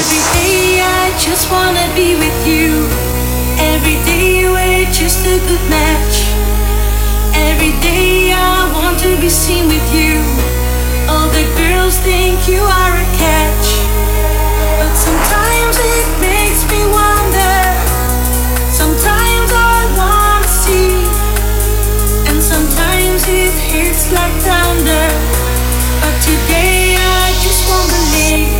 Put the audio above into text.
Every day I just wanna be with you. Every day we're just a good match. Every day I want to be seen with you. All the girls think you are a catch, but sometimes it makes me wonder. Sometimes I wanna see, and sometimes it hits like thunder. But today I just won't believe.